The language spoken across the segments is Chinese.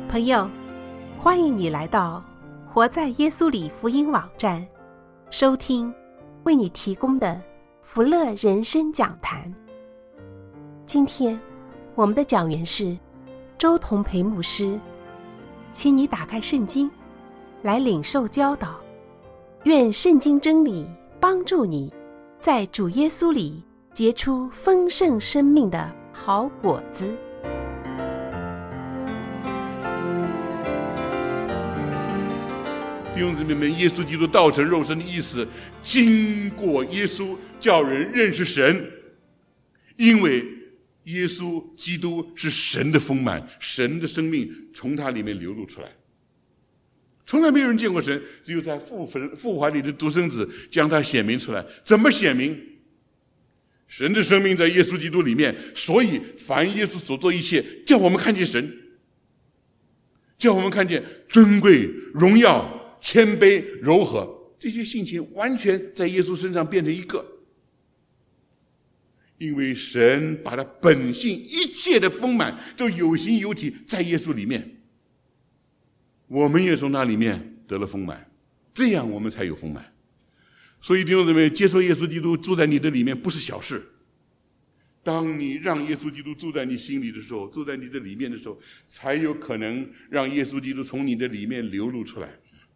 朋友，欢迎你来到活在耶稣里福音网站，收听为你提供的福乐人生讲坛。今天我们的讲员是周同培牧师，请你打开圣经来领受教导，愿圣经真理帮助你在主耶稣里结出丰盛生命的好果子。 弟兄姊妹们，耶稣基督道成肉身的意思，经过耶稣叫人认识神，因为耶稣基督是神的丰满，神的生命从他里面流露出来。从来没有人见过神，只有在父怀里的独生子将他显明出来。怎么显明？神的生命在耶稣基督里面，所以凡耶稣所做一切，叫我们看见神，叫我们看见尊贵、荣耀、谦卑、柔和，这些性情完全在耶稣身上变成一个。因为神把他本性一切的丰满都有形有体在耶稣里面，我们也从那里面得了丰满，这样我们才有丰满。所以弟兄姊妹，接受耶稣基督住在你的里面不是小事。当你让耶稣基督住在你心里的时候，住在你的里面的时候，才有可能让耶稣基督从你的里面流露出来。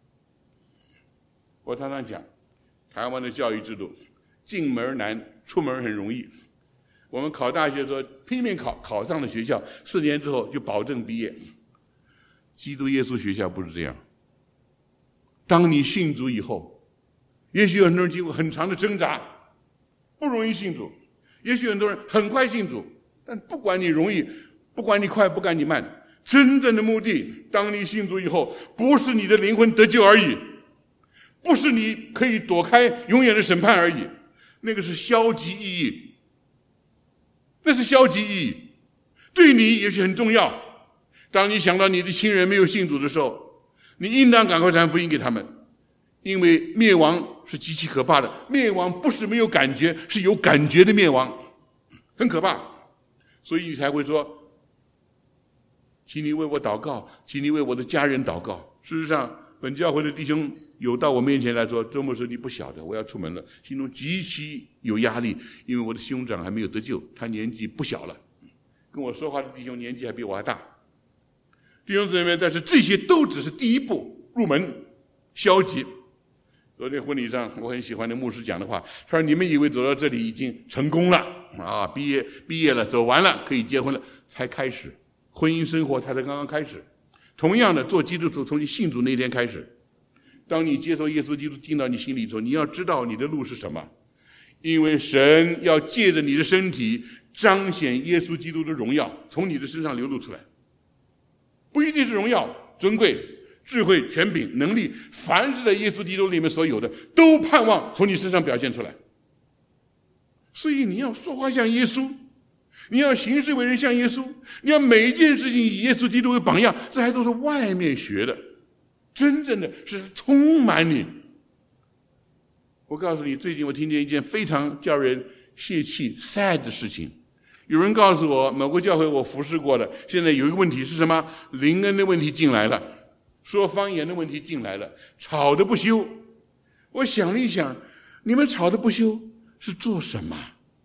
我常常讲，台湾的教育制度进门难，出门很容易。我们考大学的时候拼命考上了学校，4年之后就保证毕业。基督耶稣学校不是这样。当你信主以后，也许有很多人经过很长的挣扎，不容易信主；也许很多人很快信主。但不管你容易，不管你快，不管你慢，真正的目的，当你信主以后，不是你的灵魂得救而已，不是你可以躲开永远的审判而已，那个是消极意义，那是消极意义，对你也许很重要。当你想到你的亲人没有信主的时候，你应当赶快传福音给他们，因为灭亡是极其可怕的。灭亡不是没有感觉，是有感觉的灭亡，很可怕。所以你才会说，请你为我祷告，请你为我的家人祷告。事实上，本教会的弟兄有到我面前来说，周牧师你不晓得，我要出门了，心中极其有压力，因为我的兄长还没有得救，他年纪不小了，跟我说话的弟兄年纪还比我还大。弟兄姊妹，但是这些都只是第一步入门，消极。昨天婚礼上我很喜欢的牧师讲的话，他说你们以为走到这里已经成功了啊，毕业了，走完了，可以结婚了，才开始，婚姻生活才刚刚开始。同样的，做基督徒从你信主那天开始，当你接受耶稣基督进到你心里的时候，你要知道你的路是什么，因为神要借着你的身体彰显耶稣基督的荣耀，从你的身上流露出来。不一定是荣耀、尊贵、智慧、权柄、能力，凡是在耶稣基督里面所有的，都盼望从你身上表现出来。所以你要说话像耶稣，你要行事为人像耶稣，你要每一件事情以耶稣基督为榜样，这还都是外面学的，真正的是充满你。我告诉你，最近我听见一件非常叫人泄气 sad 的事情。有人告诉我，某个教会我服侍过了，现在有一个问题是什么？灵恩的问题进来了，说方言的问题进来了，吵得不休。我想了一想，你们吵得不休是做什么？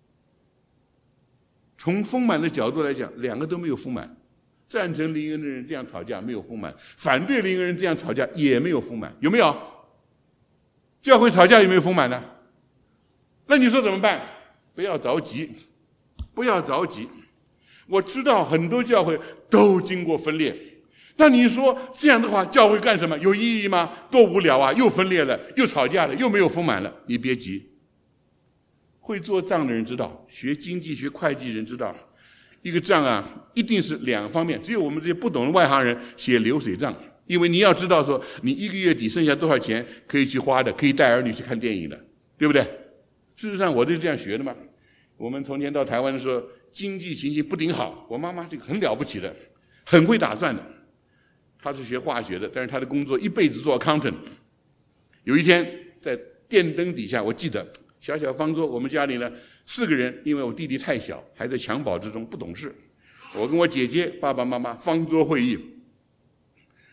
从丰满的角度来讲，两个都没有丰满。赞成灵恩的人这样吵架没有丰满，反对灵恩人这样吵架也没有丰满，有没有？教会吵架有没有丰满呢？那你说怎么办？不要着急，不要着急。我知道很多教会都经过分裂，那你说这样的话，教会干什么？有意义吗？多无聊啊！又分裂了，又吵架了，又没有丰满了。你别急，会做账的人知道，学经济学会计人知道，一个账啊，一定是2方面。只有我们这些不懂的外行人写流水账，因为你要知道说，你1个月底剩下多少钱可以去花的，可以带儿女去看电影的，对不对？事实上，我就是这样学的嘛。我们从前到台湾的时候，经济情形不顶好，我妈妈这个很了不起的，很会打算的。她是学化学的，但是她的工作一辈子做 accountant。有一天在电灯底下，我记得小小方桌，我们家里呢4个人，因为我弟弟太小，还在襁褓之中，不懂事。我跟我姐姐、爸爸妈妈方桌会议，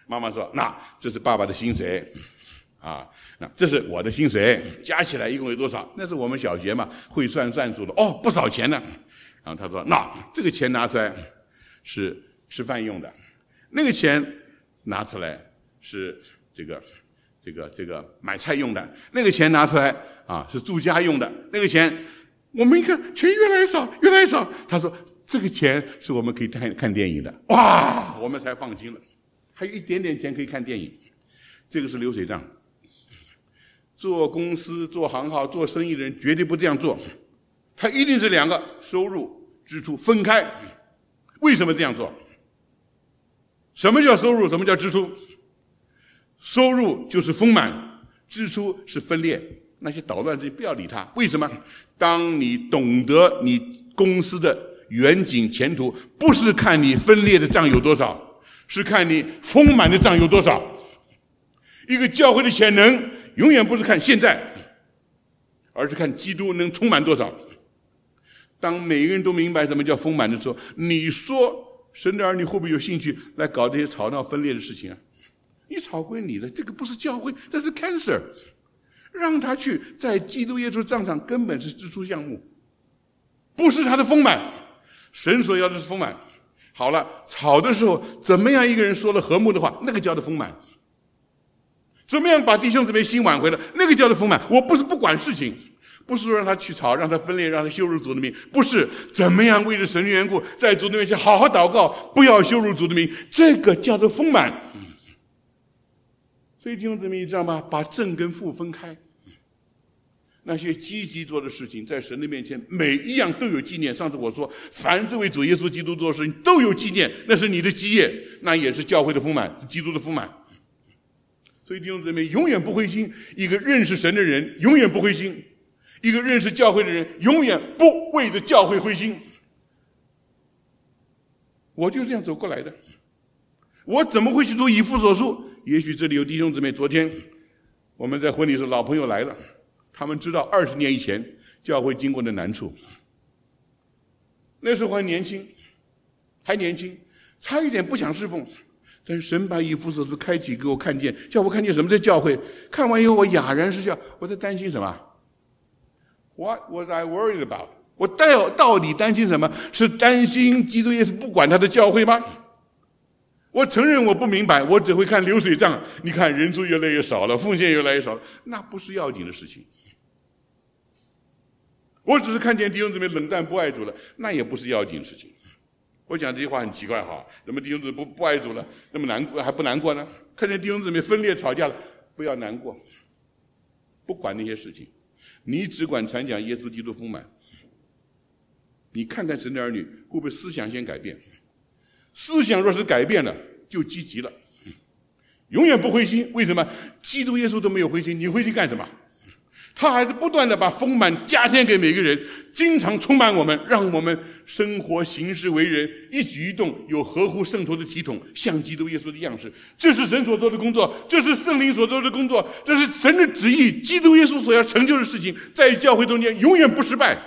妈妈说：“那这是爸爸的薪水，啊，那这是我的薪水，加起来一共有多少？”那是我们小学嘛，会算数的。哦，不少钱呢。然后他说：“那这个钱拿出来是吃饭用的，那个钱拿出来是这个买菜用的，那个钱拿出来啊是住家用的，那个钱我们一看钱越来越少，越来越少。”他说：“这个钱是我们可以看电影的。”哇，我们才放心了，还有一点点钱可以看电影。这个是流水账。做公司、做行号、做生意的人绝对不这样做，他一定是两个收入、支出分开。为什么这样做？什么叫收入？什么叫支出？收入就是丰满，支出是分裂。那些捣乱的人不要理他。为什么？当你懂得你公司的远景前途，不是看你分裂的账有多少，是看你丰满的账有多少。一个教会的潜能永远不是看现在，而是看基督能充满多少。当每个人都明白什么叫丰满的时候，你说神的儿女会不会有兴趣来搞这些吵闹分裂的事情啊？你吵归你的，这个不是教会，这是 cancer。 让他去，在基督耶稣账上根本是支出项目，不是他的丰满。神所要的是丰满。好了，吵的时候怎么样一个人说了和睦的话，那个叫做丰满。怎么样把弟兄姊妹心挽回了，那个叫做丰满。我不是不管事情，不是说让他去吵，让他分裂，让他羞辱主的名，不是。怎么样为了神的缘故，在主的面前好好祷告，不要羞辱主的名，这个叫做丰满。所以弟兄姊妹，你知道吗？把正跟负分开。那些积极做的事情，在神的面前每一样都有纪念。上次我说，凡是为主耶稣基督做的事情都有纪念，那是你的基业，那也是教会的丰满，基督的丰满。所以弟兄姊妹永远不灰心，一个认识神的人永远不灰心，一个认识教会的人永远不为着教会灰心。我就是这样走过来的。我怎么会去读以弗所书？也许这里有弟兄姊妹，昨天我们在婚礼的时候，老朋友来了，他们知道20年以前教会经过的难处。那时候还年轻，差一点不想侍奉，但是神把以弗所书开启给我看见，叫我看见什么叫教会。看完以后我哑然失笑，我在担心什么？ What was I worried about？ 我到底担心什么？是担心基督耶稣不管他的教会吗？我承认我不明白，我只会看流水账。你看人数越来越少了，奉献越来越少了，那不是要紧的事情。我只是看见弟兄姊妹冷淡不爱主了，那也不是要紧的事情。我讲这句话很奇怪哈，那么弟兄姊妹不爱主了，那么难过还不难过呢？看见弟兄姊妹分裂吵架了，不要难过，不管那些事情，你只管传讲耶稣基督丰满。你看看神的儿女会不会思想先改变？思想若是改变了，就积极了，永远不灰心。为什么？基督耶稣都没有灰心，你灰心干什么？他还是不断的把丰满加添给每个人，经常充满我们，让我们生活行事为人一举一动有合乎圣徒的体统，像基督耶稣的样式。这是神所做的工作，这是圣灵所做的工作，这是神的旨意，基督耶稣所要成就的事情，在教会中间永远不失败。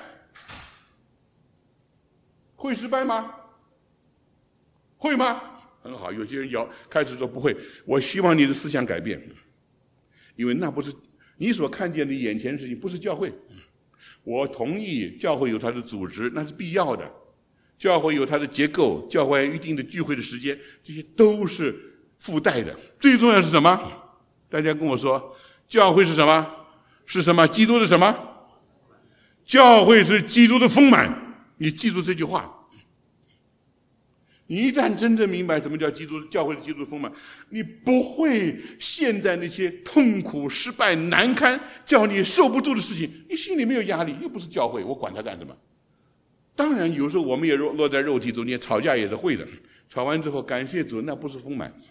会失败吗？会吗？很好，有些人开始说不会。我希望你的思想改变，因为那不是你所看见的眼前的事情，不是教会。我同意教会有它的组织，那是必要的，教会有它的结构，教会有一定的聚会的时间，这些都是附带的。最重要是什么？大家跟我说，教会是什么？是什么？基督的什么？教会是基督的丰满。你记住这句话。你一旦真正明白什么叫教会的基督的丰满，你不会陷在那些痛苦、失败、难堪、叫你受不住的事情，你心里没有压力，又不是教会，我管他干什么？当然，有时候我们也落在肉体中间，吵架也是会的。吵完之后，感谢主，那不是丰满。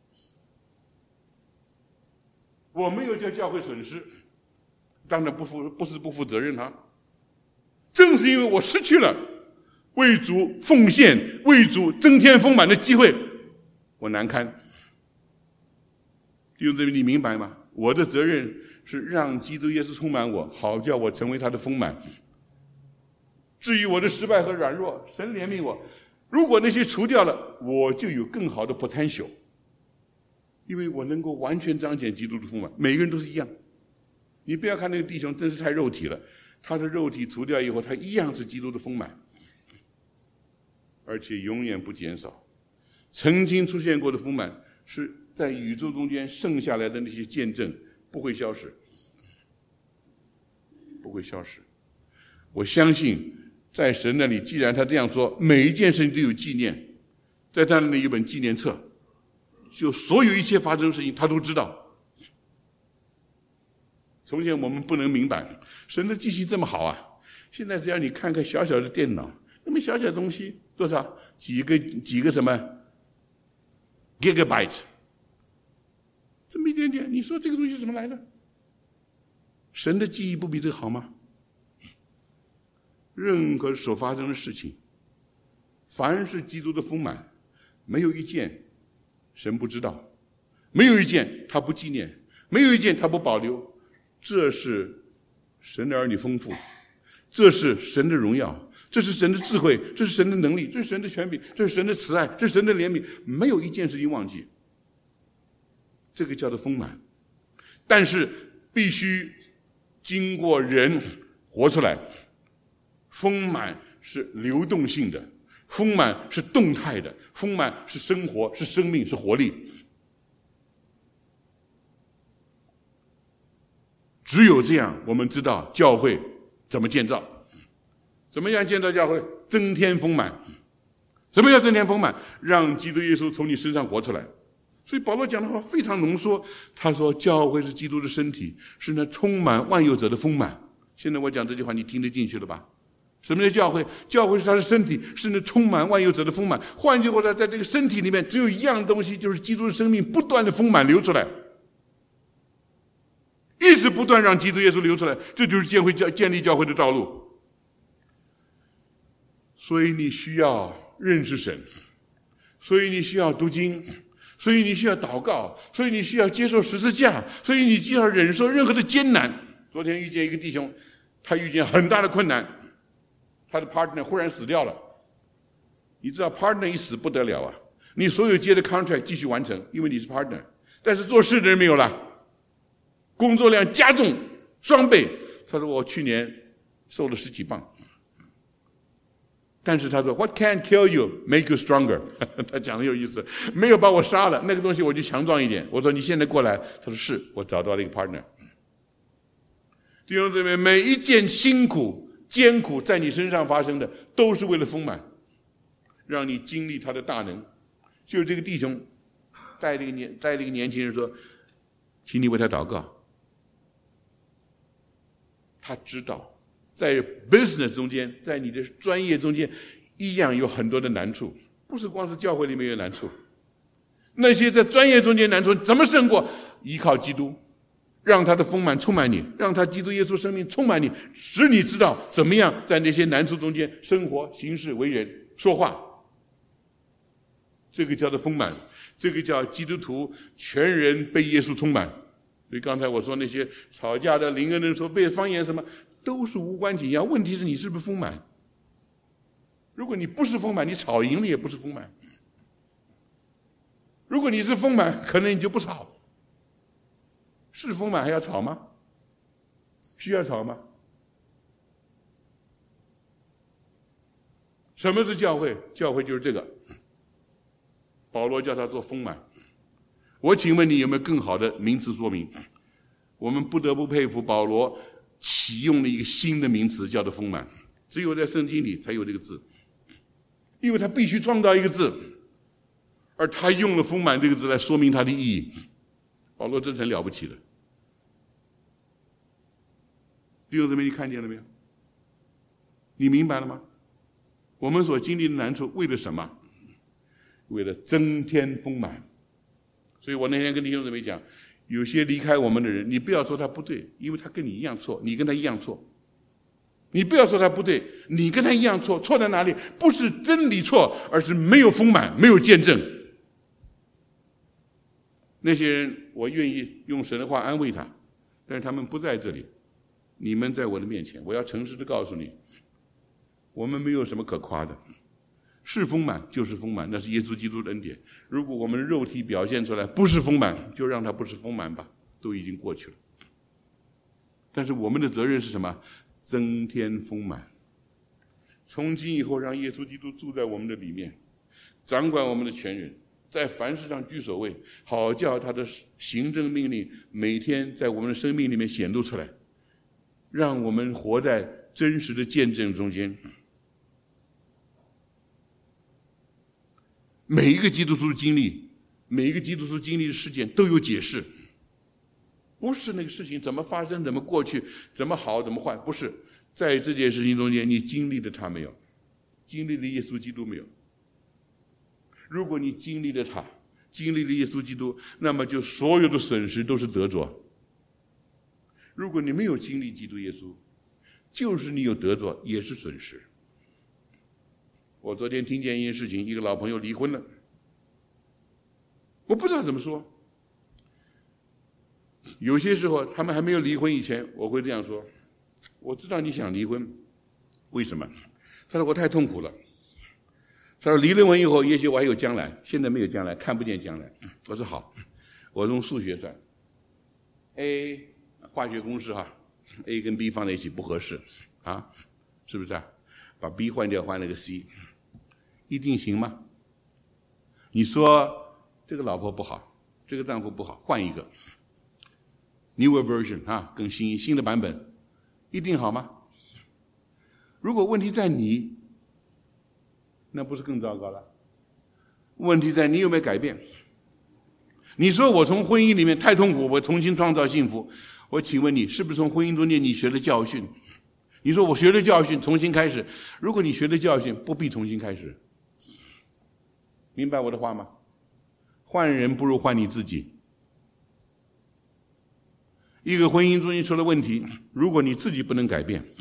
我没有叫教会损失，当然不是不负责任啊。正是因为我失去了为主奉献、为主增添丰满的机会，我难堪。弟兄姊妹，你明白吗？我的责任是让基督耶稣充满我，好叫我成为他的丰满。至于我的失败和软弱，神怜悯我。如果那些除掉了，我就有更好的 potential。 因为我能够完全彰显基督的丰满，每个人都是一样。你不要看那个弟兄真是太肉体了，他的肉体除掉以后，他一样是基督的丰满，而且永远不减少。曾经出现过的丰满是在宇宙中间剩下来的那些见证，不会消失，不会消失。我相信在神那里，既然他这样说，每一件事情都有纪念，在他那里有本纪念册，就所有一切发生的事情他都知道。从前我们不能明白神的记性这么好啊，现在只要你看看小小的电脑，那么小小的东西多少几个什么 gigabyte， 这么一点点，你说这个东西怎么来的？神的记忆不比这个好吗？任何所发生的事情，凡是基督的丰满，没有一件神不知道，没有一件他不纪念，没有一件他不保留。这是神的儿女丰富，这是神的荣耀，这是神的智慧，这是神的能力，这是神的权柄，这是神的慈爱，这是神的怜悯，没有一件事情忘记。这个叫做丰满，但是必须经过人活出来。丰满是流动性的，丰满是动态的，丰满是生活，是生命，是活力。只有这样，我们知道教会怎么建造。怎么样建造教会？增添丰满。什么叫增添丰满？让基督耶稣从你身上活出来。所以保罗讲的话非常浓缩，他说教会是基督的身体，是那充满万有者的丰满。现在我讲这句话你听得进去了吧？什么叫教会？教会是他的身体，是那充满万有者的丰满。换句话说，在这个身体里面只有一样东西，就是基督的生命不断的丰满流出来，一直不断让基督耶稣流出来，这就是建立教会的道路。所以你需要认识神，所以你需要读经，所以你需要祷告，所以你需要接受十字架，所以你就要忍受任何的艰难。昨天遇见一个弟兄，他遇见很大的困难，他的 partner 忽然死掉了。你知道 partner 一死不得了啊，你所有接的 contract 继续完成，因为你是 partner， 但是做事的人没有了，工作量加重双倍。他说我去年瘦了10几磅，但是他说 What can't kill you make you stronger 他讲的有意思，没有把我杀了，那个东西我就强壮一点。我说你现在过来，他说是，我找到了一个 partner。 弟兄姊妹，每一件辛苦艰苦在你身上发生的，都是为了丰满，让你经历他的大能。就是这个弟兄带了一个年轻人说，请你为他祷告。他知道在 business 中间，在你的专业中间一样有很多的难处，不是光是教会里面有难处，那些在专业中间难处怎么胜过？依靠基督，让他的丰满充满你，让他基督耶稣生命充满你，使你知道怎么样在那些难处中间生活、行事、为人、说话。这个叫做丰满，这个叫基督徒全人被耶稣充满。所以刚才我说那些吵架的、灵恩的人说被方言什么，都是无关紧要。问题是你是不是丰满？如果你不是丰满，你吵赢了也不是丰满。如果你是丰满，可能你就不吵。是丰满还要吵吗？需要吵吗？什么是教会？教会就是这个。保罗叫他做丰满。我请问你有没有更好的名词说明？我们不得不佩服保罗启用了一个新的名词，叫做丰满。只有在圣经里才有这个字，因为他必须创造一个字，而他用了丰满这个字来说明它的意义。保罗真是很了不起的。弟兄姊妹，你看见了没有？你明白了吗？我们所经历的难处为了什么？为了增添丰满。所以我那天跟弟兄姊妹讲，有些离开我们的人，你不要说他不对，因为他跟你一样错，你跟他一样错。你不要说他不对，你跟他一样错，错在哪里？不是真理错，而是没有丰满，没有见证。那些人我愿意用神的话安慰他，但是他们不在这里，你们在我的面前，我要诚实的告诉你，我们没有什么可夸的。 是丰满就是丰满，那是耶稣基督的恩典。如果我们的肉体表现出来不是丰满，就让它不是丰满吧，都已经过去了。但是我们的责任是什么？增添丰满。从今以后，让耶稣基督住在我们的里面，掌管我们的全人，在凡事上居首位，好叫他的行政命令每天在我们的生命里面显露出来，让我们活在真实的见证中间。每一个基督徒的经历，每一个基督徒经历的事件都有解释，不是那个事情怎么发生，怎么过去，怎么好，怎么坏，不是。在这件事情中间，你经历了他没有？经历了耶稣基督没有？如果你经历了他，经历了耶稣基督，那么就所有的损失都是得着。如果你没有经历基督耶稣，就是你有得着也是损失。我昨天听见一件事情，一个老朋友离婚了，我不知道怎么说。有些时候他们还没有离婚以前，我会这样说：我知道你想离婚，为什么？他说我太痛苦了。他说离了婚以后，也许我还有将来，现在没有将来，看不见将来。我说好，我用数学算 ，A 化学公式哈 ，A 跟 B 放在一起不合适啊，是不是啊？把 B 换掉，换了个 C， 一定行吗？你说这个老婆不好，这个丈夫不好，换一个 newer version 啊，更新的版本，一定好吗？如果问题在你，那不是更糟糕了？问题在你有没有改变？你说我从婚姻里面太痛苦，我重新创造幸福。我请问你，是不是从婚姻中间你学了教训？你说我学了教训，重新开始。如果你学了教训，不必重新开始。明白我的话吗？换人不如换你自己。一个婚姻中间出了问题，如果你自己不能改变，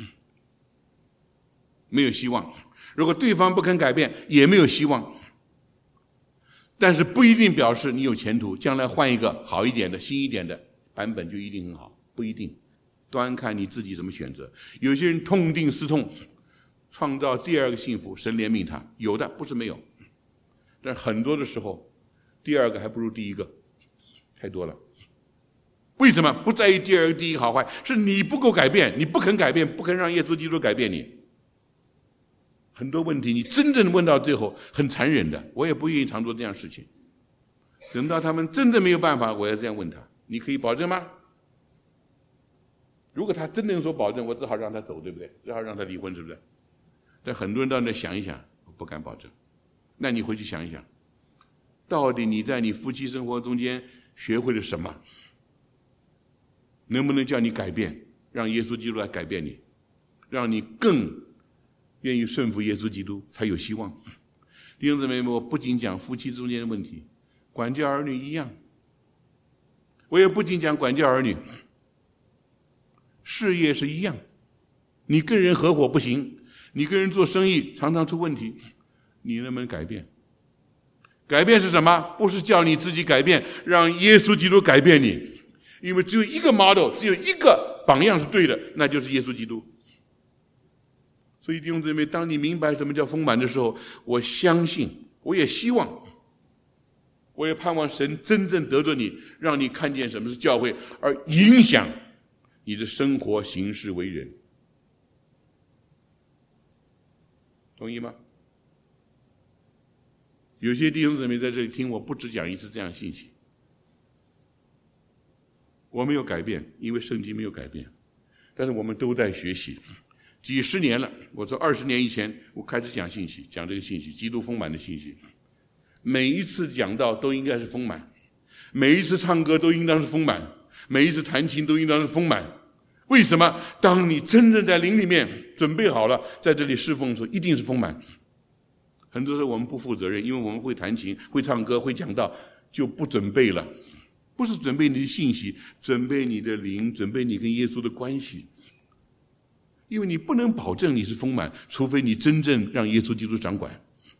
没有希望；如果对方不肯改变，也没有希望。但是不一定表示你有前途，将来换一个好一点的、新一点的版本就一定很好，不一定。端看你自己怎么选择。有些人痛定思痛，创造第二个幸福，神怜悯他，有的不是没有，但很多的时候，第二个还不如第一个，太多了。为什么？不在于第二个、第一个好坏，是你不够改变，你不肯改变，不肯让耶稣基督改变你。很多问题你真正问到最后很残忍的，我也不愿意常做这样的事情。等到他们真的没有办法，我要这样问他：你可以保证吗？如果他真能说保证，我只好让他走，对不对？只好让他离婚，是不是？但很多人到那想一想，我不敢保证。那你回去想一想，到底你在你夫妻生活中间学会了什么？能不能叫你改变，让耶稣基督来改变你，让你更愿意顺服耶稣基督，才有希望。弟兄姊妹们，我不仅讲夫妻中间的问题，管教儿女一样。我也不仅讲管教儿女，事业是一样。你跟人合伙不行，你跟人做生意常常出问题，你能不能改变？改变是什么？不是叫你自己改变，让耶稣基督改变你。因为只有一个 model， 只有一个榜样是对的，那就是耶稣基督。所以弟兄姊妹，当你明白什么叫丰满的时候，我相信，我也希望，我也盼望神真正得着你，让你看见什么是教会，而影响你的生活行事为人。同意吗？有些弟兄姊妹在这里听我不只讲一次这样的信息。我没有改变，因为圣经没有改变，但是我们都在学习。几十年了，我从20年以前我开始讲信息，讲这个信息，基督丰满的信息。每一次讲道都应该是丰满，每一次唱歌都应当是丰满，每一次弹琴都应当是丰满。为什么？当你真正在灵里面准备好了，在这里侍奉的时候，一定是丰满。很多时候我们不负责任，因为我们会弹琴、会唱歌、会讲道，就不准备了。不是准备你的信息，准备你的灵，准备你跟耶稣的关系。因为你不能保证你是丰满，除非你真正让耶稣基督掌管。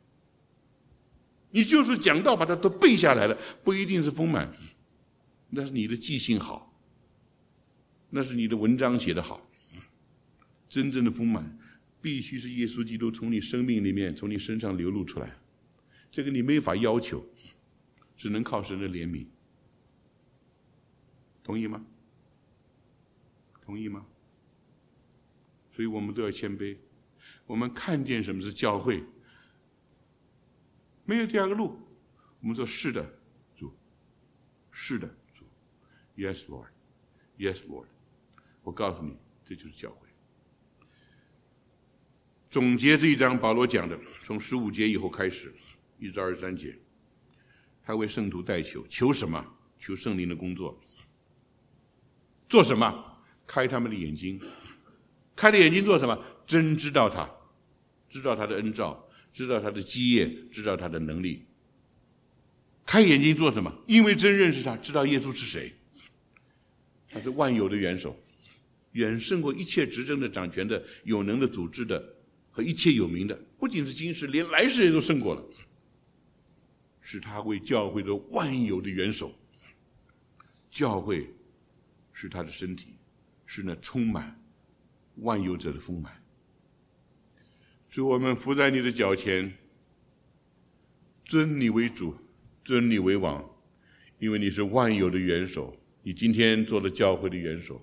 你就是讲道把它都背下来了，不一定是丰满，那是你的记性好，那是你的文章写得好。真正的丰满必须是耶稣基督从你生命里面，从你身上流露出来。这个你没法要求，只能靠神的怜悯。同意吗？同意吗？所以我们都要谦卑。我们看见什么是教会，没有第二个路。我们说是的，主，是的，主 ，Yes Lord， Yes Lord。我告诉你，这就是教会。总结这一章，保罗讲的，从15节以后开始，一直到23节，他为圣徒代求，求什么？求圣灵的工作。做什么？开他们的眼睛。开了眼睛做什么？真知道他，知道他的恩召，知道他的基业，知道他的能力。开眼睛做什么？因为真认识他，知道耶稣是谁。他是万有的元首，远胜过一切执政的、掌权的、有能的、组织的和一切有名的，不仅是今世，连来世也都胜过了。是他为教会的万有的元首。教会是他的身体，是那充满万有者的丰满。主，我们伏在你的脚前，尊你为主，尊你为王，因为你是万有的元首。你今天做了教会的元首。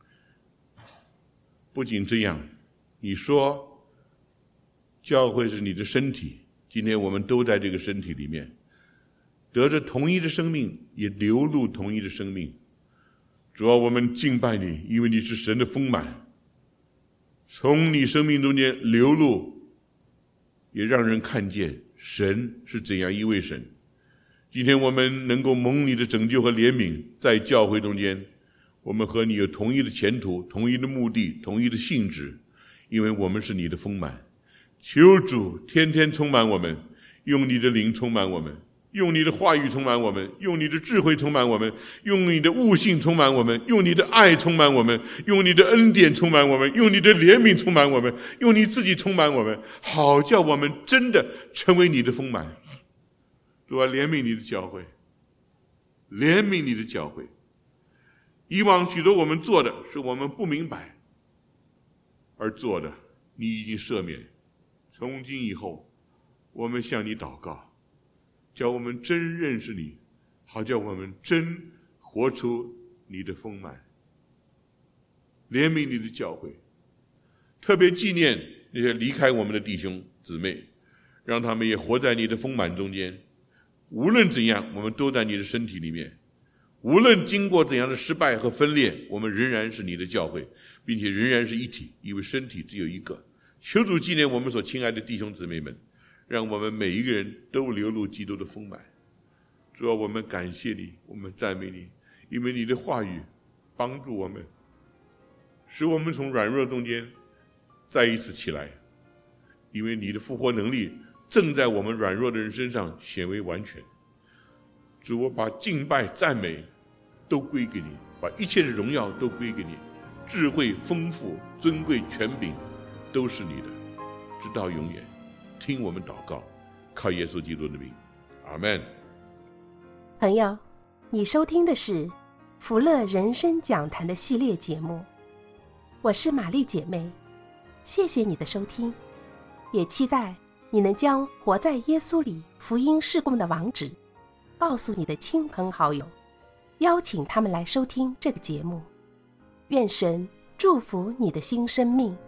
不仅这样，你说教会是你的身体，今天我们都在这个身体里面，得着同一的生命，也流露同一的生命。主啊，我们敬拜你，因为你是神的丰满，从你生命中间流露，也让人看见神是怎样一位神。今天我们能够蒙你的拯救和怜悯，在教会中间，我们和你有同一的前途，同一的目的，同一的性质，因为我们是你的丰满。求主天天充满我们，用你的灵充满我们，用你的话语充满我们，用你的智慧充满我们，用你的悟性充满我们，用你的爱充满我们，用你的恩典充满我们，用你的怜悯充满我们，用你自己充满我们，好叫我们真的成为你的丰满。主啊，怜悯你的教会，怜悯你的教会。以往许多我们做的是我们不明白而做的，你已经赦免。从今以后，我们向你祷告，叫我们真认识你，好叫我们真活出你的丰满。怜悯你的教会，特别纪念那些离开我们的弟兄姊妹，让他们也活在你的丰满中间。无论怎样，我们都在你的身体里面，无论经过怎样的失败和分裂，我们仍然是你的教会，并且仍然是一体，因为身体只有一个。求主纪念我们所亲爱的弟兄姊妹们，让我们每一个人都流露基督的丰满。主啊，我们感谢你，我们赞美你，因为你的话语帮助我们，使我们从软弱中间再一次起来，因为你的复活能力正在我们软弱的人身上显为完全。主，我把敬拜赞美都归给你，把一切的荣耀都归给你，智慧丰富尊贵权柄都是你的，直到永远。听我们祷告，靠耶稣基督的名，阿们。 朋友，你收听的是福乐人生讲坛的系列节目，我是玛丽姐妹，谢谢你的收听，也期待你能将活在耶稣里福音事工的网址告诉你的亲朋好友，邀请他们来收听这个节目。愿神祝福你的新生命。